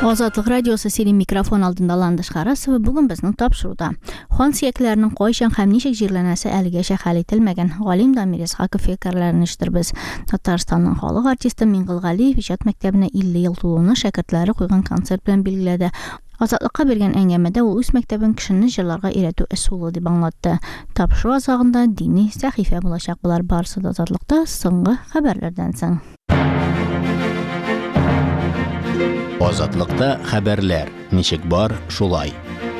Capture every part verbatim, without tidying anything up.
Азатлык радиосы сирин микрофон алдында Ландыш Харасова бүгін безнең тапшыруда. Хан сөякләренең кайчан һәм ничек җирләнәсе әлегәчә хәл ителмәгән Галим Дамир Исхаков фикерләрен ишеттербез. Татарстанның халык артисты Мингол Галиев иҗат мәктәбенә илле ел тулуны шәкертләре куйган концерт белән билгеләде. Азатлыкка биргән әңгәмәдә ул үз мәктәбен кешене җырларга өйрәтү ысулы дип аңлатты. Тапшыру азагында дини сәхифә булачак булар, барысы да Азатлыкта соңгы хәбәрләрдән соң. Азатлыкта хәбәрләр. Ничек бар, шулай.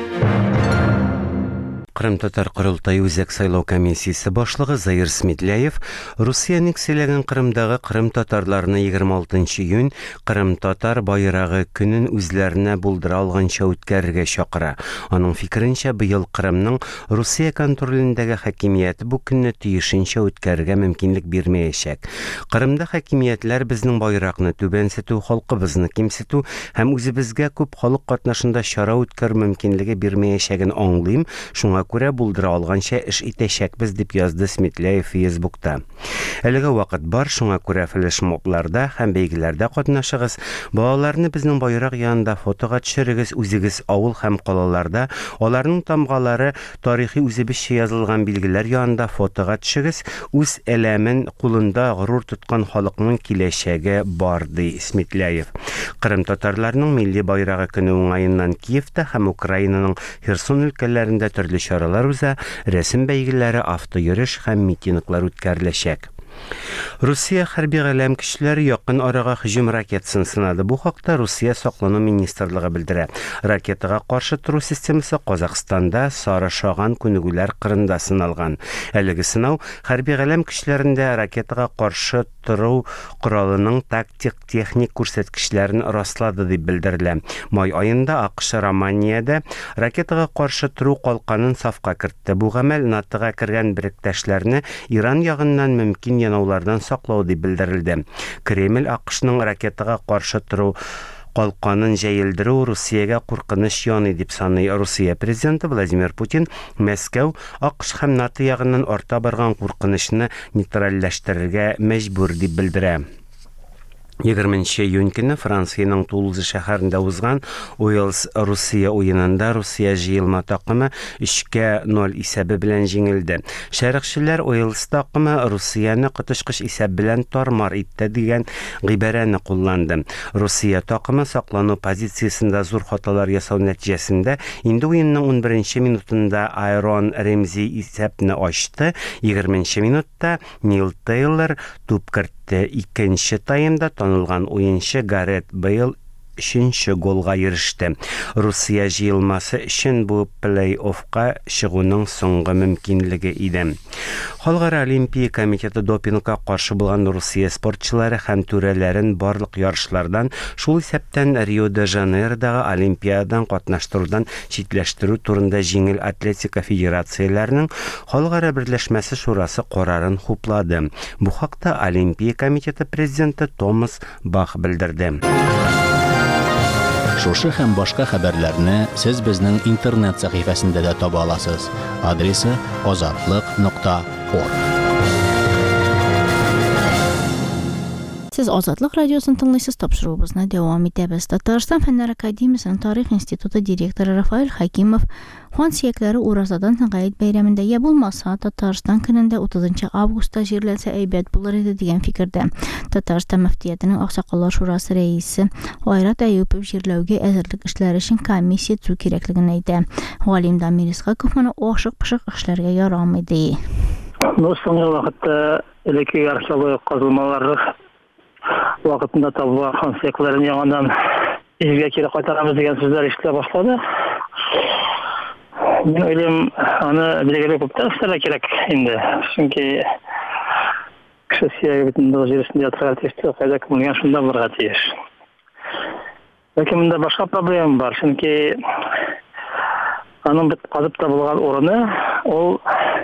Кырым татар Курултай үзәк сайлау комиссиясе башлыгы Заир Смитляев Русияның сөйләгән Кырымдагы Кырым татарларны егерме алтынчы июнь Кырым татар байрагы көнен үзләренә булдыра алганча үткәрергә чакыра. Аның фикеренчә, быел Кырымның Русия контролендәге хакимияте бу көнне тиешенчә үткәрергә мөмкинлек бирмәячәк. Кырымда хакимиятләр безнең байракны түбәнсетү, халкыбызны кимсетү һәм үзебезгә күп халык катнашында чара үткәрү мөмкинлеге бирмәячәген аңлыйм. Шуңа күрә булдыра алганча эш итәчәкбез дип язды Смитляев Фейсбукта. Әлегә вакыт бар, шуңа күрә флешмобларда һәм бәйгеләрдә катнашыгыз. Балаларны безнең байрак янында фотога төшерегез, үзегез авыл һәм калаларда аларның тамгалары, тарихи үзебезчә язылган билгеләр янында фотога төшегез. Үз әләмен кулында горур тоткан халыкның киләчәге бар, ди Смитляев. Кырым татарларының милли байрагы көне уңаеннан Киевта һәм Украинаның Херсон өлкәләрендә төрле чаралар уза, рәсем бәйгеләре, автойөреш һәм митинглар үткәреләчәк. Русия хәрби галәм көчләре якын арага һөҗүм ракетасын сынады. Бу хакта Русия саклану министрлыгы белдерә. Ракетага каршы тору системасы Казакстанда Сары Шаган күнегүләр кырында сыналган. Әлеге сынау хәрби галәм көчләрендә ракетага каршы тору коралының тактик-техник күрсәткечләрен раслады дип белдерелә. Май аенда АКШ Романиядә ракетага каршы тору калканын сафка кертте. Бу гамәл НАТОга кергән биректәшләрне Иран ягыннан мөмкин янаулардан саклау дип белдерелде. Кремль АКШның ракетага каршы тору калканын җәелдерү Русиягә куркыныч яный дип саный. Русия президенты Владимир Путин Мәскәү, АКШ һәм НАТО ягыннан арта барган куркынычны нейтральләштерергә мәҗбүр дип белдерә. егерменче июнь көне Франциянең Тулуза шәһәрендә узган Уэльс-Русия уенында Русия җыелма такымы өчкә ноль исәбе белән җиңелде. Шәрехчеләр Уэльс такымы Русияны котышкыч исәп белән тармар итте дигән гыйбарәне кулланды. Русия такымы саклану позициясендә зур хаталар ясау нәтиҗәсендә инде уенның унберенче минутында Айрон Ремзи исәпне ачты. егерменче минутта Нил Тейлор туп кертте. Икенче таймда танылган уенчы Гарет Бейл өченче голга иреште. Русия җыелмасы өчен бу плей-оффка чыгуның соңгы мөмкинлеге иде. Халыкара Олимпия комитеты допингка каршы булган Русия спортчылары һәм түрәләрен барлык ярышлардан, шул исәптән Рио-де-Жанейродагы Олимпиададан катнаштырудан читләштерү турында җиңел атлетика федерацияләренең халыкара берләшмәсе шурасы карарын хуплады. Бу хакта Олимпия комитеты президенты Томас Бах белдерде. Шушы һәм башка хәбәрләрне сез безнең интернет сәхифәсендә дә таба аласыз. Адресы азатлык нокта орг. Сез Азатлык радиосын тыңлыйсыз, тапшыруыбызны дәвам итәбез. Татарстан Фәннәр академиясының тарих институты директоры Рафаэль Хакимов Хан сөякләре Уразадан Гайд бәйрәмендә я булмаса Татарстан көнендә утызынчы августта җирләнсә әйбәт булыр иде дигән фикердә. Татарстан мөфтиятының Аксакаллар шурасы рәисе Айрат Әюпов җирләүгә әзерлек эшләре өчен комиссия төзү кирәклеген әйтә. Галим Дамир Исхаков моны ашык-пышык эшләргә ярамый ди. Ну, соңгы вакытта элекке археологик казылмалар вакытында табылган хан сөякләрен яңадан изге кире кайтарамыз дигән сүзләр ишетелә башлады. Мен ойлыйм, аны билгеләп күптән эшләргә кирәк инде. Чөнки кеше сөяге бөтен җирсендә ятырга тиеш, кайда кемгә шунда булырга тиеш. Ләкин монда башка проблема бар, чөнки аның бит казып табылган урыны, ул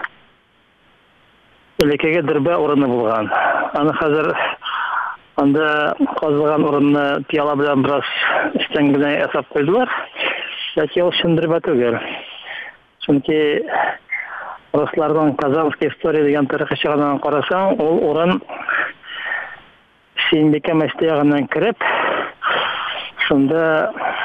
элеккеге дөрбә урыны булган. Аны хәзер анда казылган урынны пияла белән бераз өстән генә ясап куйдылар. Ләкин ул шындырба түгел. Чөнки русларның Казанская история дигән тарихи чыганан карасаң, ул урын Сөембикә мәчете ягыннан кирип, шунда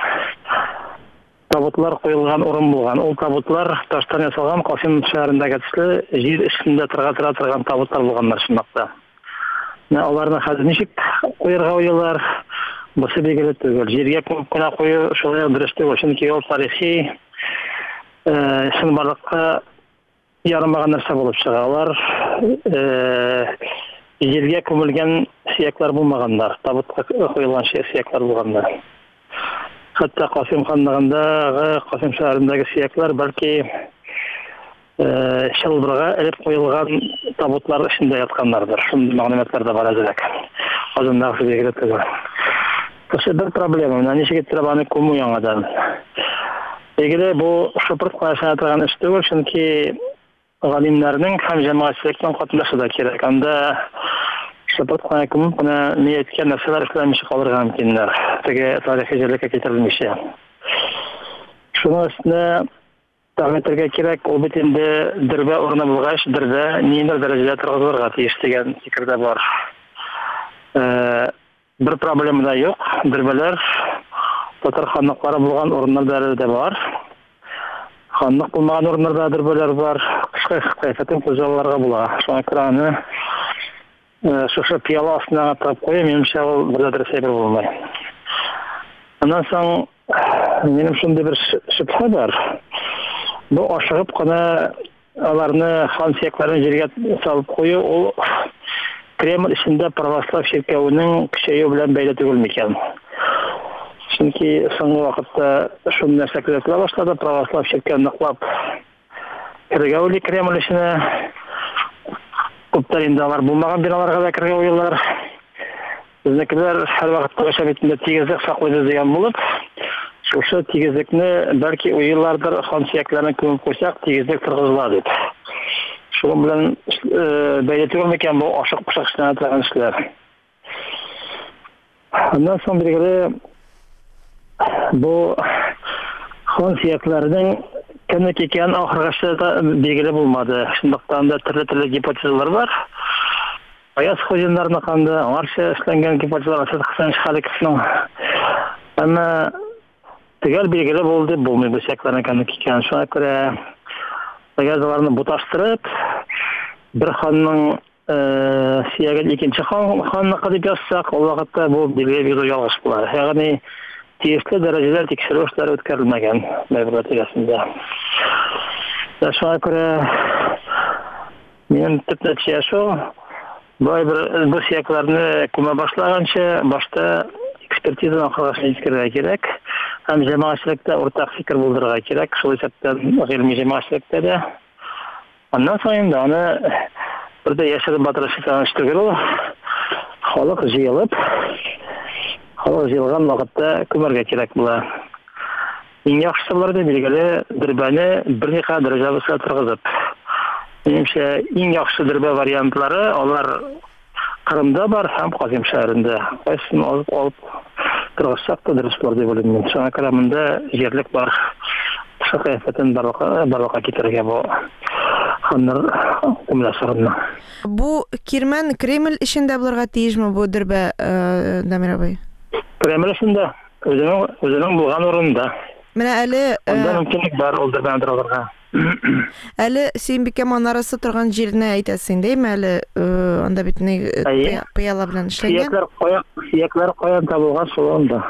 табутлар куелган урын булган. Ул табутлар таштан ясалган Касым шәһәрендәге төсле җир өстендә торга тора торган табутлар булганнар шундакта. Менә аларны хәзер ничек куярга уйлар? Бусы билгеле түгел. Җиргә күп кенә кую шулай дөрес түгел. Чөнки ул тарихи э сынбарлыкка ярымаган нәрсә булып чыга. Алар э җиргә күмелгән сөякләр булмаганнар. Табутка куелган сөякләр булганнар. Хәтта Касым ханлыгындагы Касым шәһәрендәге сөякләр бәлки э Шылбырга элеп куелган табутлар эчендә ятканнардыр. Шундый мәгълүматлар да бар әзрәк. Азындагы билгеле түгел. Кеше бер проблема, менә ничек итеп аны күмү яңадан. Егере бу шопырт кылаша торган эш түгел, чөнки галимнәрнең һәм җәмәгатьчелекнең катнашы да кирәк. Анда шопырт кылаша күмү буны ниятькә нәрсәләр эшләмичә калырга мөмкиннәр. Теге тарихи җирлеккә китерелмичә. Шуның өстенә тәгъмәтергә кирәк, ул бит инде дәрбә урыны булгач, дәрбә ниндидер дәрәҗәдә торгызылырга тиеш дигән фикердә бар. Э Бер проблема да юк. Дәрбәләр татар ханлыклары булган урыннарда да бар. Ханлык булмаган урыннарда дәрбәләр бар. Кышкы кыяфәтен күзалларга була. Шуңа күрә аны шушы пияла астына тап куя, минемчә ул бер дә сәбәп булмый. Аннан соң минем шундый бер шөбһә бар. Бу ашыгып кына аларны хан сөякләрен җиргә салып кую, ул Кремль эчендә православ ширкәвенең көчәю белән бәйле түгел микән? Чөнки соңгы вакытта шундый нәрсә күзәтелә башлады, православ ширкәвен ныклап кергә уйлый Кремль эченә. Күптәр инде алар булмаган биналарга да кергә уйлыйлар. Безнекеләр һәр вакытта яшәбетендә тигезлек саклыйбыз дигән булып, шушы тигезлекне бәлки уйлардыр, хан сөякләрен күмеп куйсак, тигезлек торгызыла дип. Шуның белән бәйле түгел микән бу ашык-пышык эшләнә торган эшләр. Аннан соң билгеле бу хан сөякләренең кемнеке икән ахыргача да билгеле булмады. Шундыктан да төрле-төрле гипотезалар бар. Аяз хуҗиннарны канда аңарча эшләнгән гипотезалар Хәсән Халиковның. Әмма төгәл билгеле булды, булмый бу сөякләрнең кемнеке икән. Шуңа күрә Язаларны буташтырып, бер ханның сөягән икенче ханныкы дип язсак, ул вакытта бу билгеле ялгыш була. Ягъни тиешле дәрәҗәдә тикшерү эшләре үткәрелмәгән мәгълүмат тирәсендә. Шуңа күрә минем төп нәтиҗә шу, бу сөякләрне күмә башлаганчы, башта экспертизаны ахыргаcha җиткерергә кирәк. Һәм җәмәгатьчелектә уртак фикер булдырырга кирәк. Шул исәптән гыйльми җәмәгатьчелектә дә. Аннан соң инде аны бер дә яшереп батырыш итән түгел. Халык җыелып, халык җыелган вакытта күмәргә кирәк була. Иң яхшысы булыр дип билгеле, дәрбәне берникадәр дәрәҗәбезгә торгызып. Минемчә, иң яхшы дәрбә вариантлары алар Кырымда бар һәм Касым шәһәрендә. Кайсын алып алып торгызсак та дөрес булыр дип уйлыйм. Шуңа күрә монда җирлек бар. Шәһәрәтен барлыкка барлыкка китерергә бу ханнар умласырны. Бу Кирмән Кремль эчендә булырга тиешме бу дәрбә Дамир абый? Кремль эчендә, үзенең үзенең булган урында. Менә әле анда мөмкинлек бар ул дәрбәне торгызырга. Әле Сөембикә манарасы торган җирне әйтәсең, дәйме әле анда бит пыяла белән эшләнгән. Сөякләр каян, сөякләр каян табылган шул анда.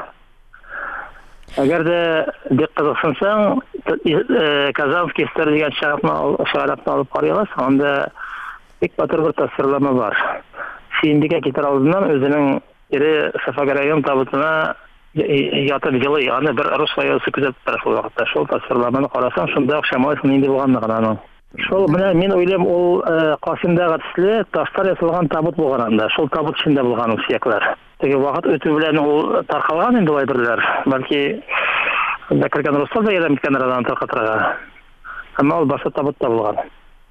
Әгәр дә бик кызыксынсаң, Казанский история дигән шәһәрне алып карыйлар, анда бик батыр бер тасвирлама бар. Сөембикә китер алдыннан үзенең ире Сафагарайон табутына ятып җылый, аны бер рус файосы күзәтеп тора шул вакытта. Шул тасвирламаны карасаң, шунда Шамаевның инде булганлыгын аның. Шул менә мин уйлыйм, ул Касымдагы төсле таштар ясалган табут булган анда. Шул табут эчендә булган ул сөякләр. Теге вакыт үтү белән ул таркалган инде бай берләр. Бәлки да кергән руслар да ярдәм иткән радан таркатырга. Әмма ул башта табутта булган.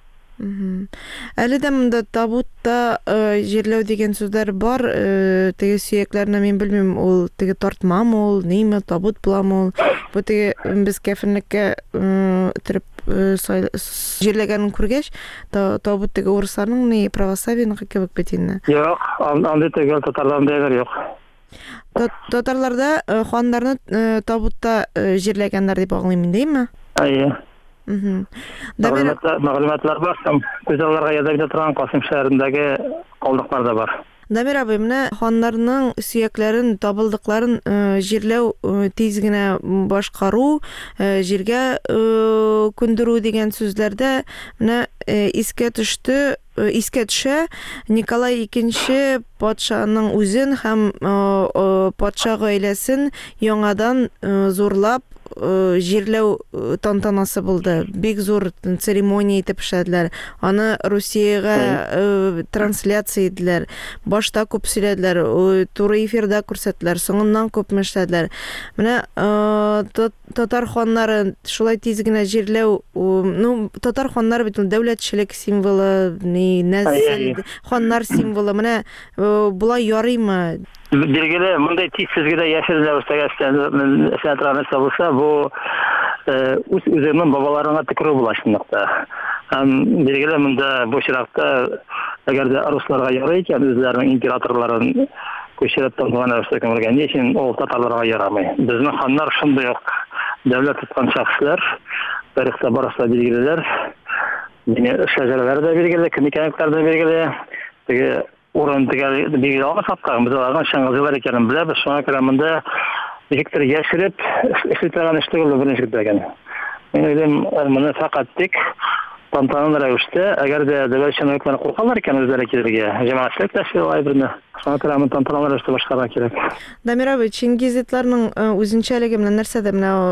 Әле дә монда табутта җирләү дигән сүзләр бар. Теге сөякләрне мин белмим, ул теге тартмамы, ул ниме табут буламы ул. Бу теге без кәфенлеккә итеп җирләгәнен күргәч, табут теге урысларның не православиенең кебек бит инде. Юк, анда теге татарлардан да юк. Татарларда ханнарны табутта җирләгәннәр дип аңлыйм инде, әйме? Әйе. Дамир Мәгълүматлар бар, күз алларга ярдәм торган Касым шәһәрендәге калдыклар да бар. Дамир абый, менә ханнарның сөякләрен, табылдыкларын җирләү, тиз генә башкару, җиргә күндерү дигән сүзләрдә менә искә төште, искә төшә Николай икенче патшаның үзен һәм патша гаиләсен яңадан зурлап җирләү тантанасы булды. Бик зур церемония итеп эшләделәр. Аны Русиягә трансляция иделәр. Башта күп сөйләделәр, туры эфирда күрсәттеләр, соңыннан күп эшләделәр. Менә татар ханнары шулай тиз генә җирләү, ну татар ханнары бит дәүләтчелек символы, нәсел ханнар символы. Менә булай ярыймы? Билгеле, мондай тиз сезгә яшел рәвештә эшләтергән булса, бу үз үзенең бабаларына тикерү була шундыйда. Һәм билгеле, монда бу чиракта әгәр дә русларга ярый икән, үзләренең императорларын күчереп торган рәвештә кемергән өчен ул татарларга ярамый. Безнең ханнар шундый ук дәүләт тоткан шәхесләр, тарихта барысы билгелеләр. Менә шәҗәрәләр дә билгеле, кемикәлекләр дә билгеле. Теге урын тегәл билгеле алсакка, без аларга шаңгызлар икәнен беләбез. Шуңа күрә монда Виктор яшереп эшләтәгән эш түгел беренче дигән. Мен уйлыйм, моны фақат тик тантаналы рәвештә, әгәр дә дәүләтчеләр куркалар икән үзләре килергә, җәмәгатьлек тәшкилләй берне. Шуңа күрә моны тантаналы рәвештә башкарырга кирәк. Дамир абый, Чингизитларның үзенчәлеге менә нәрсәдә?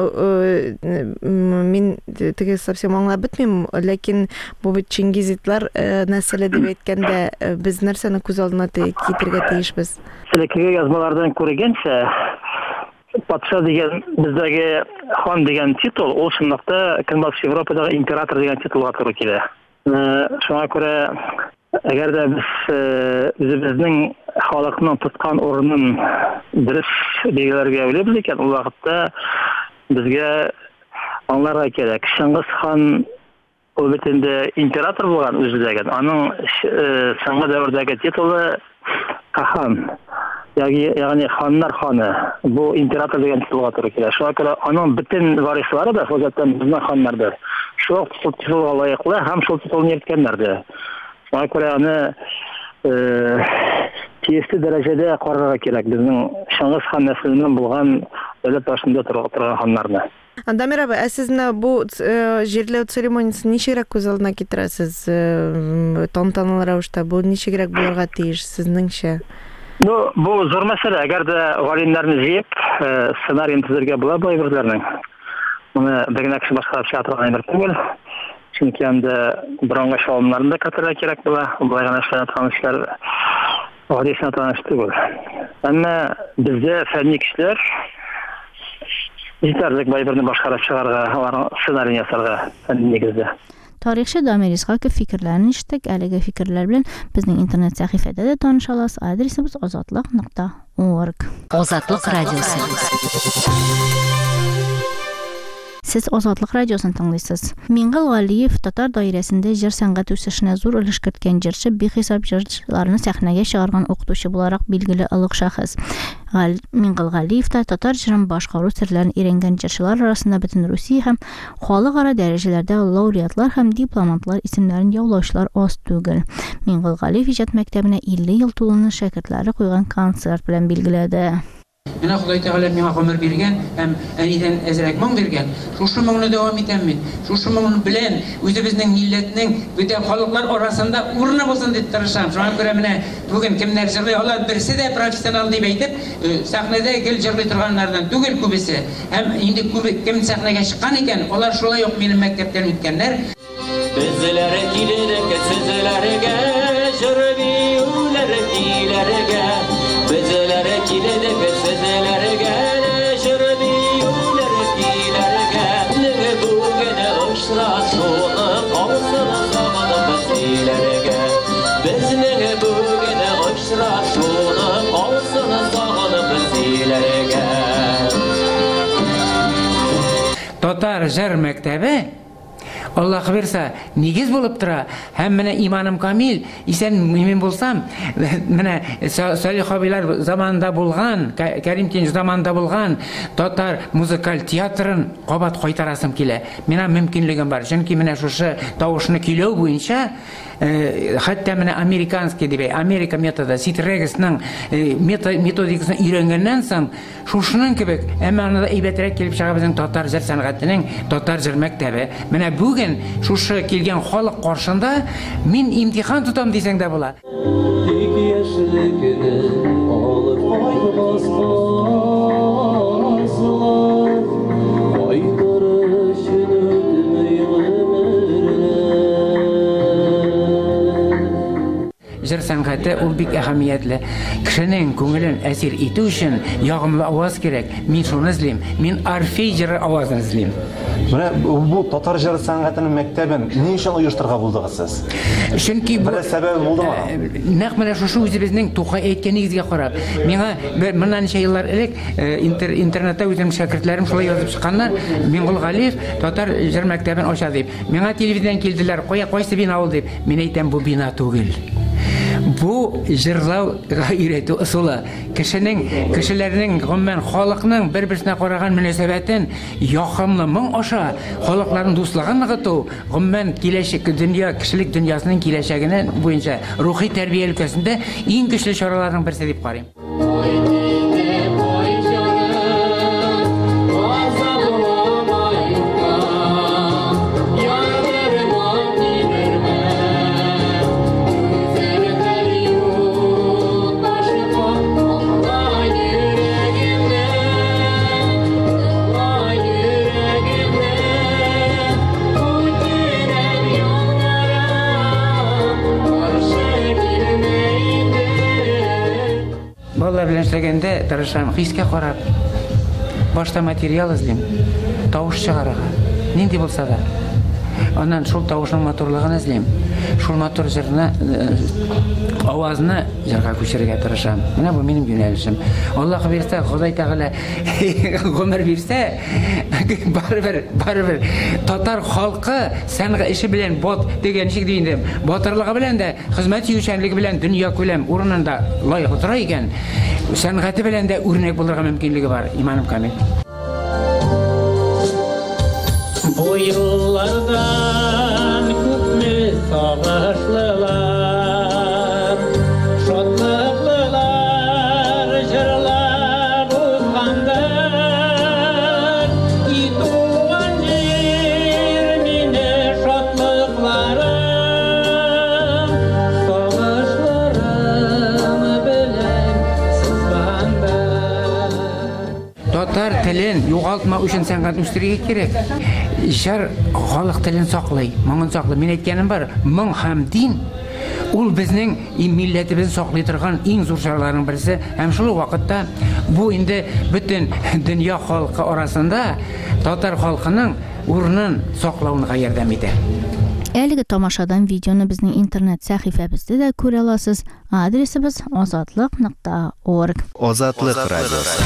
Менә мин теге совсем аңлап бетмим, ләкин бу бит Чингизитлар нәселе дип әйткәндә без нәрсәне күз алдына китергә тиешбез? Элекке язмалардан күргәнчә, патша дигән бездәге хан дигән титул, ул шундыкта Көнбатыш Европадагы император дигән титулга туры килә. Шуңа күрә әгәр дә без үзебезнең халыкның тоткан урынын дөрес билгеләргә уйлыйбыз икән, ул вакытта безгә аңларга кирәк. Шыңгыз хан ул бит инде император булган үзләгән. Аның соңгы дәвердәге титулы Кахан. Ягъни ханнар ханы. Бу император дигән титулга туры килә. Шуңа күрә аның бөтен варислары да хәзердән безнең ханнардыр. Шул титулга лаеклы һәм шул титулны йөрткәннәрдер. Шуңа күрә аны тиешле дәрәҗәдә карарга кирәк. Безнең Шыңгыз хан нәселеннән булган дәүләт башында торган ханнарны. Дамир абый, ә сез бу җирләү церемониясын ничегрәк күз алдына китерәсез? Тантаналы рәвештә бу ничегрәк булырга тиеш сезнеңчә? Ну, бу зур мәсьәлә. Әгәр дә галимнәрне җыеп, сценарийны төзергә була бу әйберләрнең. Моны бер генә кеше башкарып чыгарырга әйбер түгел. Чөнки анда борынгы шаулымнарны да кертергә кирәк була. Булай гына эшләп торган гадисен таныш түгел. Әмма бездә фәнни кешеләр җитәрлек әйберне башкарып чыгарга, аларның сценарийны ясарга нигездә. Тарихчы Дамир Исхаков фикерләрен ишеттек. Әлеге фикерләр белән безнең интернет сәхифәдә дә таныша аласыз. Адресыбыз азатлык нокта орг. Азатлык радиосы. Сез Азатлык радиосын тыңлыйсыз. Мингал Галиев татар даирәсендә җыр сәнгать үсешенә зур өлеш керткән җырчы, бихисап җырларны сәхнәгә чыгарган укытучы буларак билгеле олуг шәхес. Мингал Галиев та татар җырын башкару серләрен өйрәнгән җырчылар арасында бөтен Русия һәм халыкара дәрәҗәләрдә лауреатлар һәм дипломатлар исемнәрен яулаучылар аз түгел. Мингал Галиев иҗат мәктәбенә илле ел тулуны шәкертләре куйган концерт белән билгеләде. Менә Ходай Тәгалә миңа гомер биргән һәм әнидән әзрәк моң биргән. Шушы моңны дәвам итәм. Шушы моң белән үзебезнең милләтнең бөтен халыклар арасында урыны булсын дип тырышам. Шуңа күрә менә бүген кемнәр җырлый алар, берсе дә профессионал дип әйтеп, сәхнәдә гел җырлый торганнардан түгел күбесе. Һәм инде күбе кем сәхнәгә чыккан икән, алар шулай ук минем мәктәптән үткәннәр. Безләре килерек, сезләргә җырлыйлар киләргә. Безләре килерек, сезләргә җырлыйлар киләргә. Нигә бүген очрашуны калсын сагынып безләргә. Безнең бүген очрашуны калсын сагынып безләргә. Татар җыр мәктәбе Аллаһ берсә, нигез булып тора. Һәм менә иманым камил, исән мин булсам, менә Салих абыйлар заманында булган, Кәрим Кенҗ заманында булган татар музыкаль театрын кабат кайтарасым килә. Менә мөмкинлегем бар. Чөнки менә шушы тавышны көйләү буенча хәтта менә американский дип, Америка методы, Ситрегесның методикасын өйрәнгәннән соң, шушының кебек, әмма анда әйбәтрәк килеп чыга безнең татар җыр сәнгатенең татар җыр мәктәбе. Менә бүген шушы килгән халык каршында мин имтихан тотам дисәң дә була. Җыр сәнгате ул бик әһәмиятле. Кешенең күңелен әсир итү өчен ягымлы аваз кирәк. Мин шуны эзлим. Мин Орфей җыры авазын эзлим. Менә бу татар җыр сәнгатенең мәктәбен ни өчен оештырырга булдыгыз сез? Чөнки бу сәбәбе булдымы? Нәкъ менә шушы үзебезнең Тукай әйткән нигезгә карап. Миңа моннан ничә еллар элек интернетта үзем шәкертләрем шулай язып чыкканнар. Миңгол Галиев татар җыр мәктәбен ача дип. Миңа телевизиядән килделәр. Кая кайсы бина ул дип. Мин әйтәм, бу бина түгел. Бу җырлауга өйрәтү ысулы. Кешенең, кешеләрнең, гомумән халыкның бер-берсенә караган мөнәсәбәтен якымлы моң аша, халыкларның дуслыгын ныгыту, гомумән киләчәк дөнья, кешелек дөньясының киләчәгенә буенча рухи тәрбия өлкәсендә иң көчле чараларның берсе дип карыйм. Балалар белән эшләгәндә тырышам, хискә карап, башта материал эзлим, тавыш чыгарырга, нинди булса да. Аннан шул тавышның матурлыгын эзлим, шул матур җырны, авазны җырга күчерергә тырышам. Менә бу минем юнәлешем. Аллаһ бирсә, Ходай Тәгалә гомер бирсә, барыбер, барыбер татар халкы сәнгать эше белән бот дигән шик диндем. Батырлыгы белән дә, хезмәт сөючәнлеге белән дөнья күләм урынында лаек тора икән. Сәнгате белән дә үрнәк булырга мөмкинлеге бар, иманым камил. Бу еллардан күпме сагышлылар, шатлыклылар җырлар узгандар, и туган җир мине шатлыкларым, сагышларым белән сызгандар. Татар телен югалтма өчен сәнгать үстерергә кирәк. Җыр халык телен саклый, моңын саклый. Мин әйткәнем бар, моң һәм дин ул безнең милләтебезне саклый торган иң зур чараларның берсе. Һәм шул вакытта бу инде бөтен дөнья халкы арасында татар халкының урынын саклауга ярдәм итә. Әлеге тамашадан видеоны безнең интернет сәхифәбездә дә күрә аласыз. Адресыбыз азатлык нокта орг. Азатлык радиосы.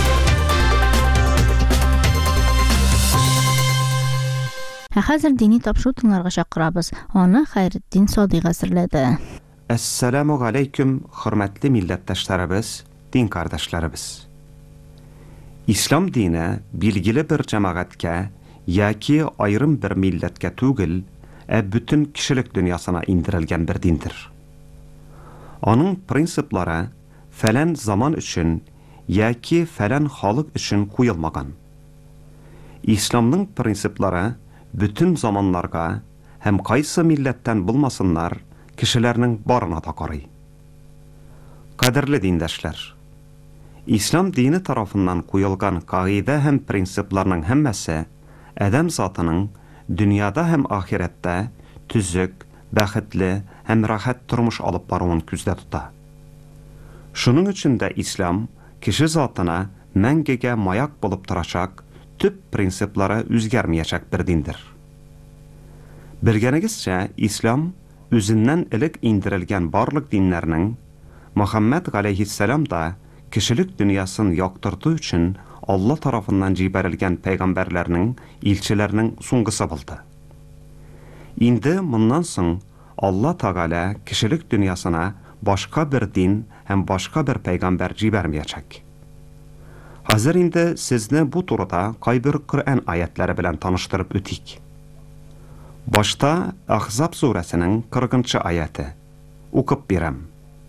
Хәзер дини тапшыру тыңларга чакырабыз. Аны Хәйретдин Садыйг әзерләде. Әссәламу алейкум, хөрмәтле милләттәшләребез, дин кардәшләребез. Ислам дине билгеле бер җәмәгатькә яки айрым бер милләткә түгел, ә бүтән кешелек дөньясына индерелгән бер диндер. Аның принциплары фәлән заман өчен яки фәлән халык өчен куелмаган. Исламның принциплары бүтән заманнарга һәм кайсы милләттән булмасыннар, кешеләрнең барына да карый. Кадерле диндәшләр, Ислам дине тарафыннан куелган кагыйдә һәм принципларның һәммәсе адәм затының дөньяда һәм ахирәттә түзек, бәхетле һәм рәхәт тормыш алып баруын күздә тота. Шуның өчен дә Ислам кеше затына мәңгегә маяк булып торачак төп принциплары үзгәрмәячәк бер диндер. Белгәнегезчә, Ислам үзеннән элек индерелгән барлык диннәрнең Мөхәммәд галәйһиссәлам да кешелек дөньясын яктырту өчен Алла тарафыннан җибәрелгән пәйгамбәрләрнең, илчеләрнең суңгысы булды. Инде моннан соң Алла Тагала кишилек дөньясына башка бер дин һәм башка бер пәйгамбәр җибәрмәячәк. Хәзер инде сезне бу турыда кайбер Коръән аятлары белән таныштырып үтик. Башта Ахзаб сүрәсенең кырыгынчы аяты. Укып бирәм.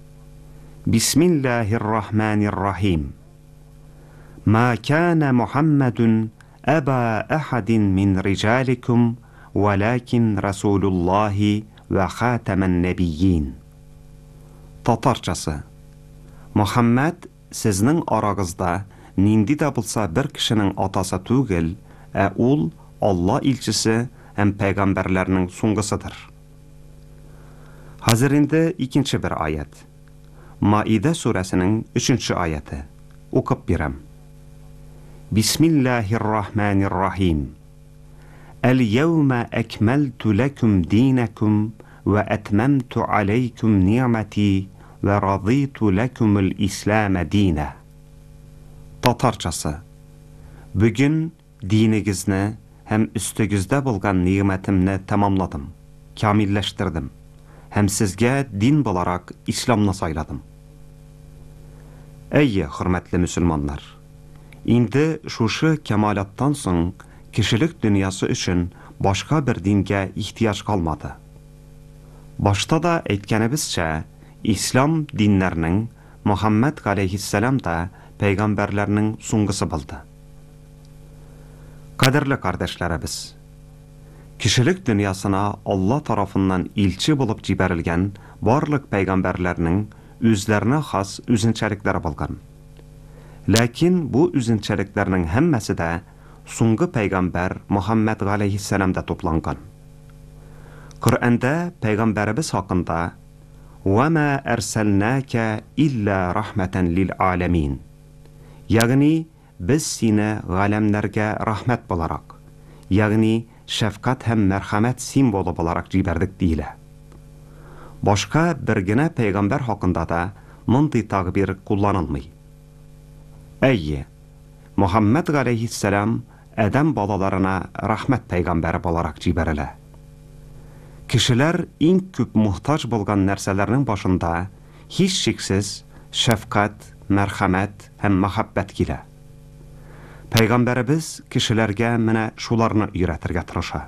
Бисмиллаһир-рахманир-рахим. Ма кана Мухаммадун аба ахадин мин риджаликум, валакин расулуллахи ва хатаман набийин. Татарчасы. Мухаммад сезнең арагызда нинди дә булса бер кешенең атасы түгел, ә ул Алла илчесе һәм пәйгамбәрләрнең суңгысыдыр. Хәзер инде икенче бер аят. Маида сүрәсенең өченче аяты. Укып бирәм. Бисмиллаһир-рахманир-рахим. Әл-яума акмалту лакум динакум ва атмамту алейкум ниъмати ва радиту лакум ал-ислам дина. Татарчасы. Бүген динегезне һәм үстегездә булган ниъмәтемне тамамладым, камилләштердем һәм сезгә дин буларак исламны сайладым. Әйе, хөрмәтле мөселманнар, инде шушы камалаттан соң кишилек дөньясы өчен башка бер дингә ихтияҗ калмады. Башта да әйткәнебезчә, ислам диннәрнең Мухаммад алейхиссалам да пәйгамбәрләрнең суңгысы булды. Кадерле кардәшләребез, кишилек дөньясына Алла тарафыннан илче булып җибәрелгән барлык пәйгамбәрләрнең үзләренә хас үзенчәлекләре булган. Ләкин бу үзенчәлекләрнең һәммәсе дә суңгы пәйгамбәр Мухаммад алейхиссаламда тупланган. Коръәндә пәйгамбәребез хакында «Ва ма арсалнака илля рахматан лил аламин». Ягъни без сине галәмнәргә рахмәт буларак, ягъни шәфкать һәм мәрхәмәт символы буларак җибәрдек диелә. Башка бер генә пәйгамбәр хакында да мондый тагъбир кулланылмый. Әйе, Мухаммад алейхиссалам Адам балаларына рахмәт пәйгамбәре буларак җибәрелә. Кешеләр иң күп мохтаҗ булган нәрсәләрнең башында һич шиксез шәфкать, мәрхәмәт һәм мәхәббәт килә. Пәйгамбәребез кешеләргә менә шуларны өйрәтергә тырыша.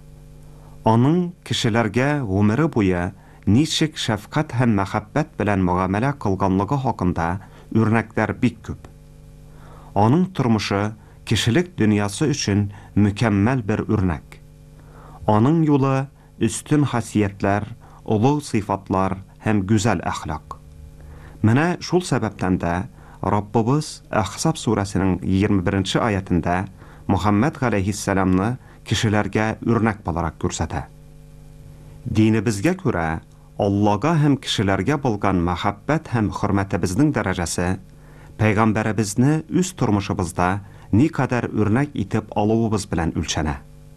Аның кешеләргә гомере буе ничек шәфкать һәм мәхәббәт белән мөгамәлә кылганлыгы хакында үрнәкләр бик күп. Аның тормышы кешелек дөньясы өчен мөкәммәл бер үрнәк. Аның юлы üstün хасиятләр, олы сыйфатлар һәм гүзәл әхлак. Менә шул сәбәптән дә Раббыбыз Ахзаб сүрәсенең егерме беренче аятында Мухаммад алейхиссаламны кешеләргә үрнәк буларак күрсәтә. Динебезгә күрә Аллага һәм кешеләргә булган мәхәббәт һәм хөрмәтебезнең дәрәҗәсе пәйгамбәребезне үз тормышыбызда никадәр үрнәк итеп алуыбыз белән үлчәнә.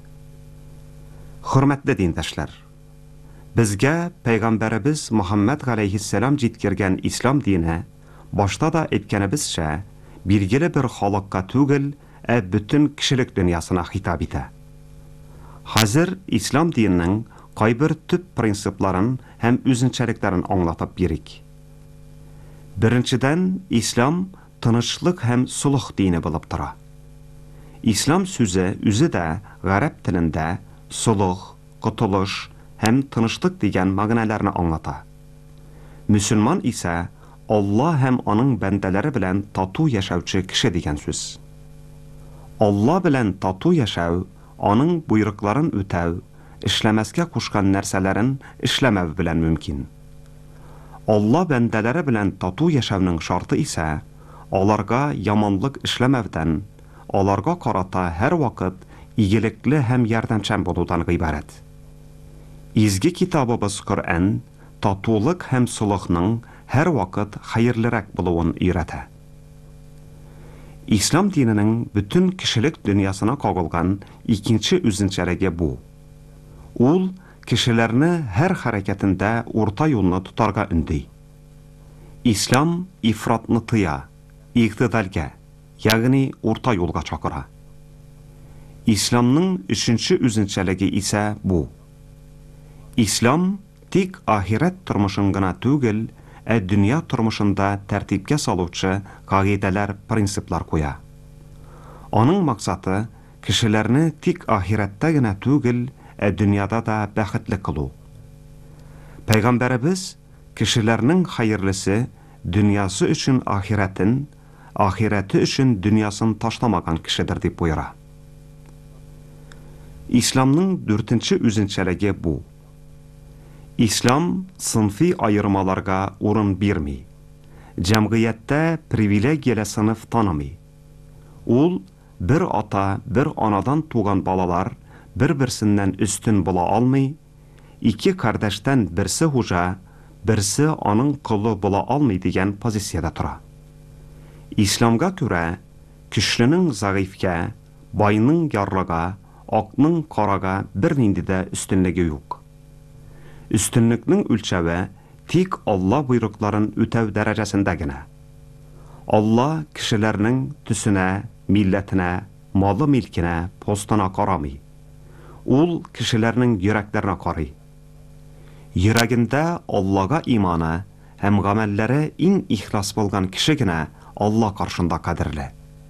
Хөрмәтле диндәшләр, безгә пәйгамбәребез Мухаммад алейхиссалам җиткергән ислам дине башта да әйткәнебезчә билгеле бер халыкка түгел, ә бөтен кешелек дөньясына хитап итә. Хәзер ислам диненең кайбер төп принципларын һәм үзенчәлекләрен аңлатып бирик. Беренчедән, ислам тынычлык һәм сулх дине булып тора. Ислам сүзе үзе дә гарәп телендә сулх, котылыш һәм тынычлык дигән мәгънәләрне аңлата. Мөселман исә Алла һәм аның бәндәләре белән тату яшәүче кеше дигән сүз. Алла белән тату яшәү, аның буйрыкларын үтәү, эшләмәскә кушкан нәрсәләрен эшләмәү белән мөмкин. Алла бәндәләре белән тату яшәүнең шарты исә, аларга яманлык эшләмәүдән, аларга карата һәр вакыт игелекле һәм ярдәмчән булудан гыйбарәт. Изге китабыбыз Коръән татулык һәм сулхның һәр вакыт хәерлерәк булуын өйрәтә. Ислам диненең бөтен кешелек дөньясына кагылган икенче үзенчәлеге бу. Ул кешеләрне һәр хәрәкәтендә урта юлны тотарга өнди. Ислам ифратны тыя, игътидалгә, ягъни урта юлга чакыра. Исламның өченче үзенчәлеге исә бу. İslam тик ахирет тормышын гына түгел, ә дөнья тормышында тәртипкә салучы кагыйдәләр, принциплар куя. Аның максаты кешеләрне тик ахирәттә генә түгел, ә дөньяда да бәхетле кылу. Пәйгамбәребез кешеләрнең хәерлесе дөньясы өчен ахирәтен, ахирәте өчен дөньясын ташламаган кешедер дип буйра. İslamның дүртенче үзенчәлеге бу. İslam сынфи айырмаларга урын бирми. Җәмгыятьтә привилегияле сынып танымый. Ул бер ата, бер анадан туган балалар бер-берсеннән өстен була алмый, ике кардәштән берсе хуҗа, берсе аның кулы була алмый дигән позициядә тора. İslamга күрә, көчленең зәгыйфкә, байның ярлыга, акның карага бер нинди дә өстенлеге юк. Üstünlükнең үлчәве тик Алла буйрукларын үтәү дәрәҗәсендә генә. Алла кешеләрнең төсенә, милләтенә, малы-милкенә, постына карамый. Ул кешеләрнең йөрәкләренә карый. Йөрәгендә Аллага иманы һәм гамәлләре иң ихлас булган кеше генә Алла каршында кадерле.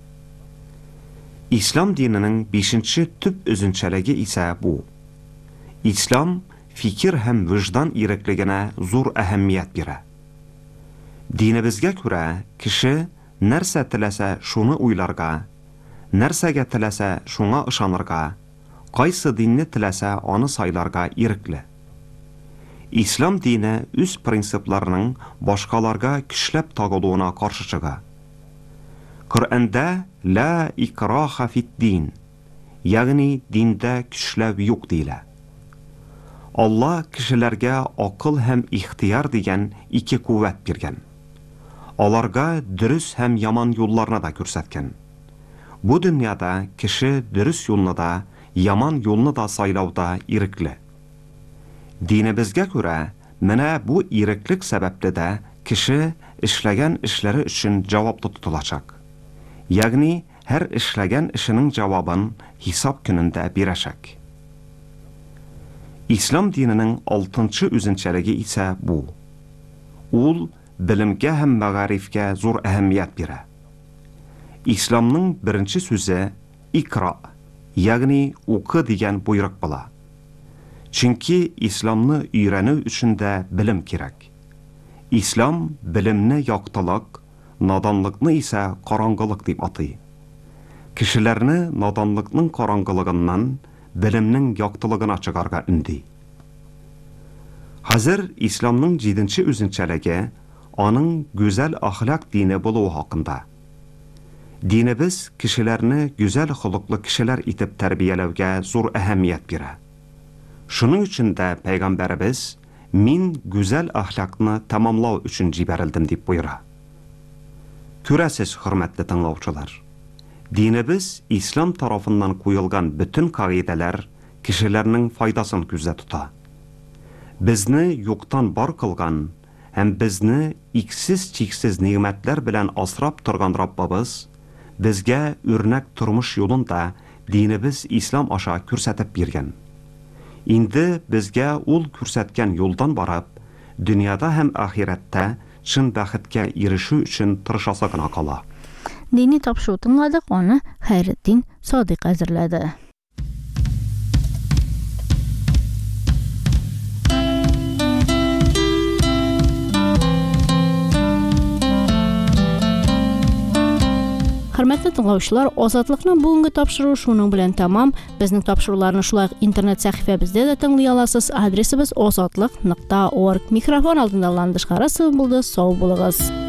İslam dininin бишенче төп үзенчәлеге исә бу. İslam fikir һәм виждан иреклегенә зур әһәмият бирә. Динебезгә күрә, кеше нәрсә теләсә шуны уйларга, нәрсәгә теләсә шуңа ышанырга, кайсы динне теләсә аны сайларга ирекле. İslam дине үз принципларының башкаларга көчләп тагылуына каршы чыга. Коръәндә ла икраха фид-дин, ягъни диндә көчләп юк дилә. Алла кешеләргә акыл һәм ихтияр дигән ике куәт биргән. Аларга дөрес һәм яман юлларны да күрсәткән. Бу дөньяда кеше дөрес юлны да, яман юлны да сайлауда ирекле. Динебезгә күрә, менә бу иреклек сәбәпле дә кеше эшләгән эшләре өчен җаваплы тотылачак. Ягъни һәр эшләгән эшенең җавабын хисап көнендә бирәчәк. İslam dininin алтынчы үзенчәлеге исә бу. Ул билимгә һәм мәгарифкә зур әһәмият бирә. İslamның беренче сүзе икра, ягъни укы дигән буйрык була. Чөнки İslamны өйрәнү өчен дә билим кирәк. İslam билимне яктылык, наданлыкны исә караңгылык дип атый. Кешеләрне наданлыкның караңгылыгыннан bilimning яктылыгына чыгарга үнди. Хәзер İslamның җиденче үзенчәлеге аның гүзәл ахлак дине булуы хакында. Динебез кешеләрне гүзәл холыклы кешеләр итеп тәрбияләүгә зур әһәмият бирә. Шуның өчен дә пәйгамбәребез мин гүзәл ахлакны тамамлау өчен җибәрелдем дип буйра. Күрәсез, хөрмәтле тыңлаучылар, Динебез İslam тарафыннан куелган бүтән кагыйдәләр кешеләрнең файдасын күздә тота. Безне юктан бар кылган һәм безне иксез-чиксез ниъмәтләр белән асрап торган Раббыбыз безгә үрнәк тормыш юлын да динебез İslam аша күрсәтеп биргән. Инде безгә ул күрсәткән юлдан барып, дөньяда һәм ахирәттә чын бәхеткә ирешү өчен тырышасы гына кала. Dini tapşırığı tınladık, onu Xeyrettin Sadiq әзірләді. Hörmətli tыңлаучылар, Азатлыкның бүгенге тапшыруы шуның белән тамам. Безнең тапшыруларны шулай интернет сәхифәбездә дә тыңлый аласыз. Адресыбыз азатлык нокта орг. Микрофон алдында Ландыш Харасов булды. Сау булыгыз.